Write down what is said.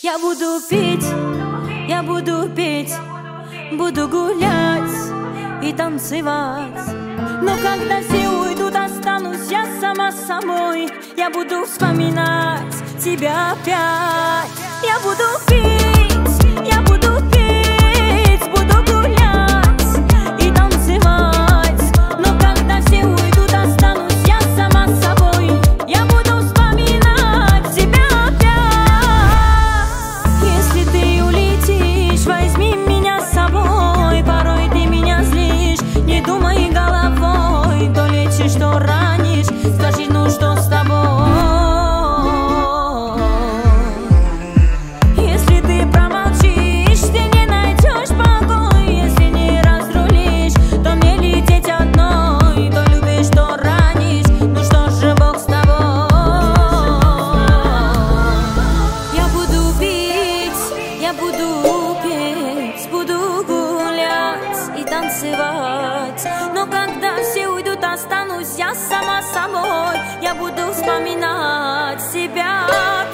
Я буду петь, я буду петь, буду гулять и танцевать. Но когда все уйдут, останусь я сама с собой. Я буду вспоминать тебя опять. Я буду петь, я буду петь, буду гулять и танцевать. Но когда все уйдут, останусь я сама с собой. Я буду вспоминать тебя опять. Если ты улетишь, возьми меня с собой. Порой ты меня злишь, не думай головой. То лечишь, то ранишь, скажи, ну что с тобой? Если ты промолчишь, ты не найдешь покой. Если не разрулишь, то мне лететь одной. То любишь, то ранишь, ну что же, Бог с тобой. Я буду петь, я буду петь, буду гулять и танцевать. Но когда все уйдут, останусь я сама с собой. Я буду вспоминать себя.